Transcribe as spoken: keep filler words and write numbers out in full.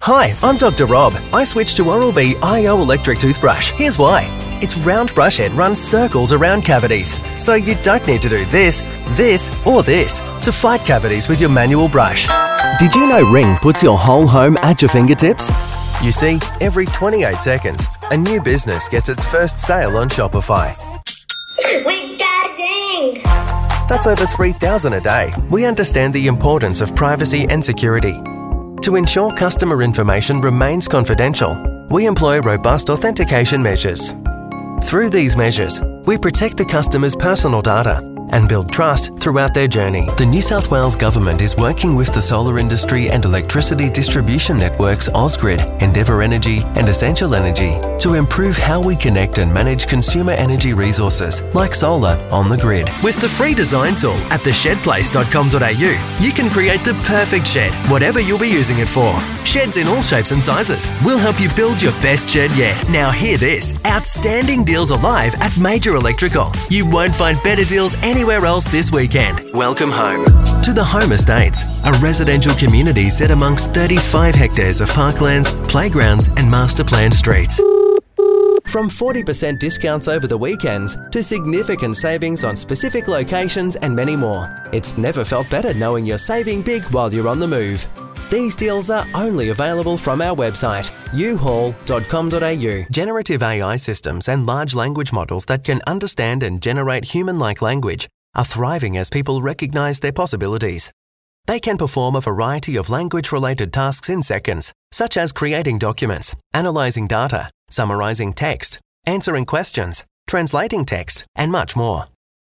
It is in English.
Hi, I'm Doctor Rob. I switched to Oral-B I O Electric Toothbrush. Here's why. Its round brush head runs circles around cavities, so you don't need to do this, this, or this to fight cavities with your manual brush. Did you know Ring puts your whole home at your fingertips? You see, every twenty-eight seconds, a new business gets its first sale on Shopify. We got dinged. That's over three thousand a day. We understand the importance of privacy and security. To ensure customer information remains confidential, we employ robust authentication measures. Through these measures, we protect the customer's personal data and build trust throughout their journey. The New South Wales Government is working with the solar industry and electricity distribution networks Ausgrid, Endeavour Energy and Essential Energy to improve how we connect and manage consumer energy resources like solar on the grid. With the free design tool at the shed place dot com dot a u, you can create the perfect shed, whatever you'll be using it for. Sheds in all shapes and sizes. We'll help you build your best shed yet. Now hear this, outstanding deals are live at Major Electrical. You won't find better deals anywhere else this weekend. Welcome home to the Home Estates, a residential community set amongst thirty-five hectares of parklands, playgrounds and master planned streets. From forty percent discounts over the weekends to significant savings on specific locations and many more. It's never felt better knowing you're saving big while you're on the move. These deals are only available from our website, u haul dot com dot a u. Generative A I systems and large language models that can understand and generate human-like language are thriving as people recognise their possibilities. They can perform a variety of language-related tasks in seconds, such as creating documents, analysing data, summarising text, answering questions, translating text, and much more.